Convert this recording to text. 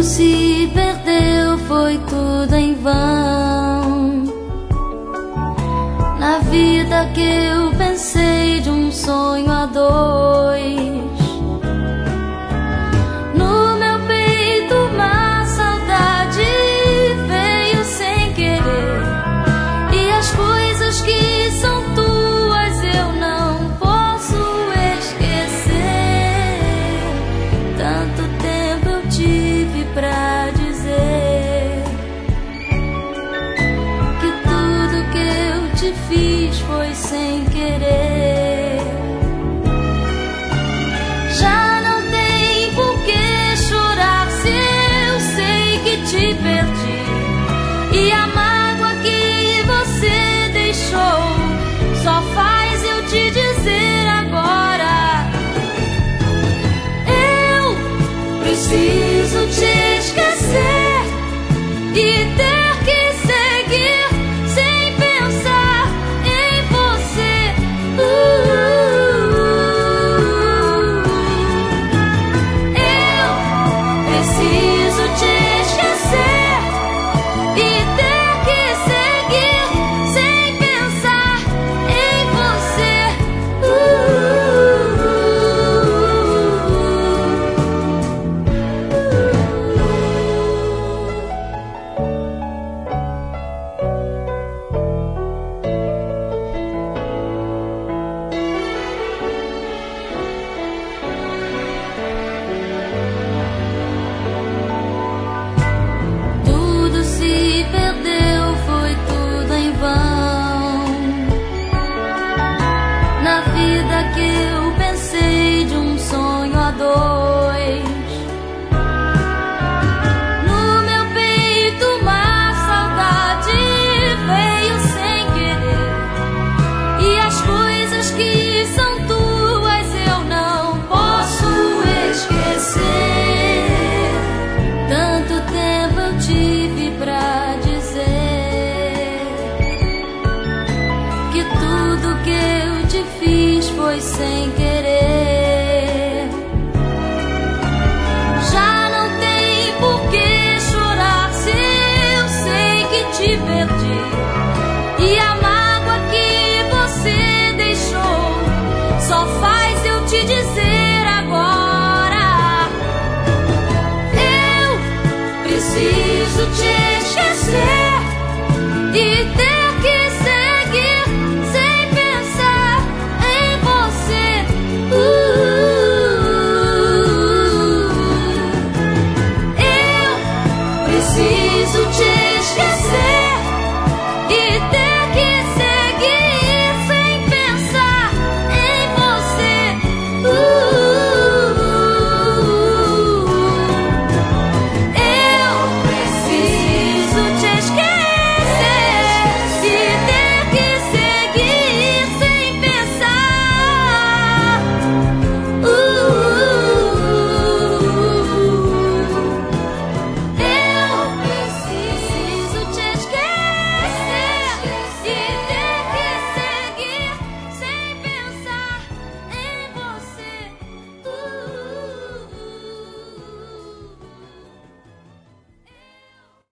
se perdeu, foi tudo em vão. Na vida que eu pensei de um sonho a dois, no meu peito uma saudade veio sem querer, e as coisas que são tuas eu não posso esquecer. Tanto tempo eu tive pra dizer que tudo que eu te fiz foi sem querer. Já não tem por que chorar se eu sei que te perdi, e a mágoa que você deixou só faz eu te dizer agora: eu preciso te esquecer e ter que seguir sem pensar em você. Eu preciso te esquecer e ter que seguir sem pensar em você. Tudo se perdeu, foi tudo em vão. Na vida que eu pensei de um sonho a dois, no meu peito uma saudade veio sem querer, e as coisas que são tuas eu não posso esquecer. Tanto tempo eu tive pra dizer que tudo que eu te fiz foi sem querer. Já não tem por que chorar se eu sei que te perdi, e a mágoa que você deixou só faz eu te dizer agora: eu preciso te